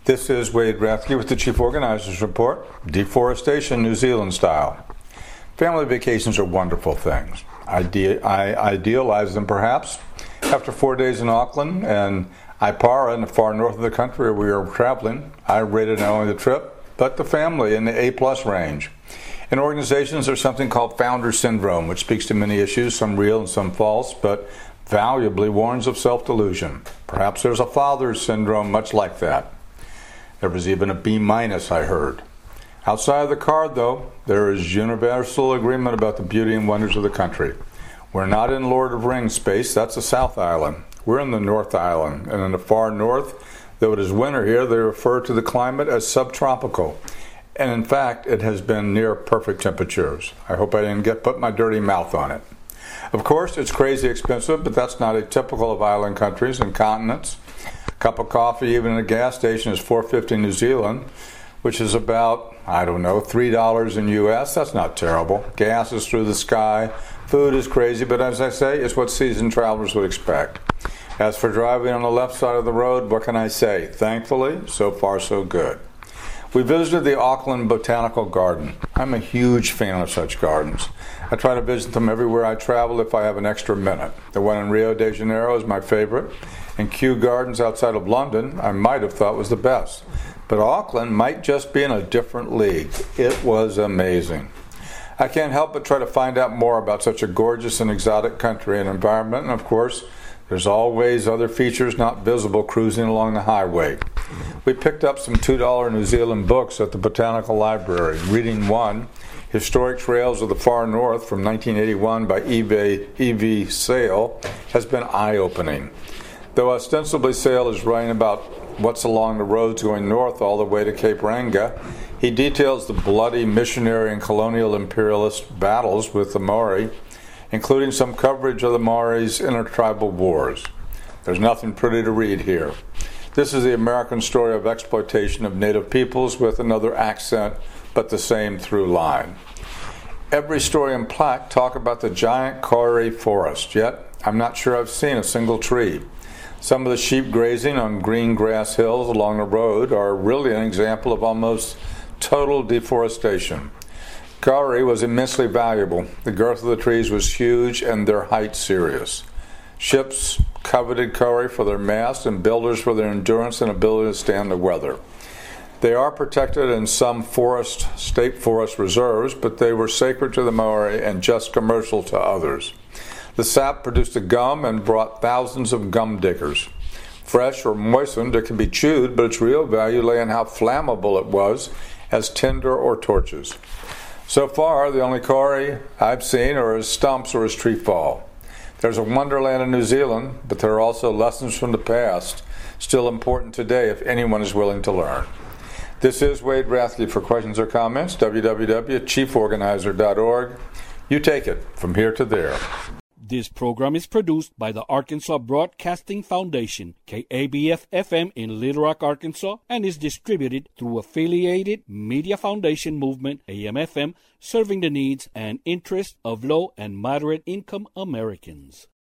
This is Wade Rathke with the Chief Organizers Report, Deforestation New Zealand style. Family vacations are wonderful things. I idealize them perhaps. After 4 days in Auckland and Aipara in the far north of the country where we are traveling, I rated not only the trip, but the family in the A+ range. In organizations, there's something called founder syndrome, which speaks to many issues, some real and some false, but valuably warns of self-delusion. Perhaps there's a father syndrome much like that. There was even a B-, I heard. Outside of the card, though, there is universal agreement about the beauty and wonders of the country. We're not in Lord of Rings space, that's the South Island. We're in the North Island, and in the far north, though it is winter here, they refer to the climate as subtropical. And in fact, it has been near perfect temperatures. I hope I didn't put my dirty mouth on it. Of course, it's crazy expensive, but that's not atypical of island countries and continents. A cup of coffee, even in a gas station, is $4.50 New Zealand, which is about, $3 in US. That's not terrible. Gas is through the sky. Food is crazy, but as I say, it's what seasoned travelers would expect. As for driving on the left side of the road, what can I say? Thankfully, so far so good. We visited the Auckland Botanical Garden. I'm a huge fan of such gardens. I try to visit them everywhere I travel if I have an extra minute. The one in Rio de Janeiro is my favorite, and Kew Gardens outside of London I might have thought was the best. But Auckland might just be in a different league. It was amazing. I can't help but try to find out more about such a gorgeous and exotic country and environment, and of course, there's always other features not visible cruising along the highway. We picked up some $2 New Zealand books at the Botanical Library. Reading one, Historic Trails of the Far North from 1981 by E.V. Sale, has been eye-opening. Though ostensibly Sale is writing about what's along the roads going north all the way to Cape Reinga, he details the bloody missionary and colonial imperialist battles with the Maori, including some coverage of the Maori's intertribal wars. There's nothing pretty to read here. This is the American story of exploitation of native peoples with another accent, but the same through line. Every story and plaque talk about the giant kauri forest, yet I'm not sure I've seen a single tree. Some of the sheep grazing on green grass hills along the road are really an example of almost total deforestation. Kauri was immensely valuable. The girth of the trees was huge and their height serious. Ships coveted kauri for their masts and builders for their endurance and ability to stand the weather. They are protected in some state forest reserves, but they were sacred to the Maori and just commercial to others. The sap produced a gum and brought thousands of gum diggers. Fresh or moistened, it can be chewed, but its real value lay in how flammable it was as tinder or torches. So far, the only kauri I've seen are as stumps or as tree fall. There's a wonderland in New Zealand, but there are also lessons from the past, still important today if anyone is willing to learn. This is Wade Rathke. For questions or comments, www.chieforganizer.org. You take it from here to there. This program is produced by the Arkansas Broadcasting Foundation, KABF-FM in Little Rock, Arkansas, and is distributed through Affiliated Media Foundation Movement, AM/FM, serving the needs and interests of low and moderate income Americans.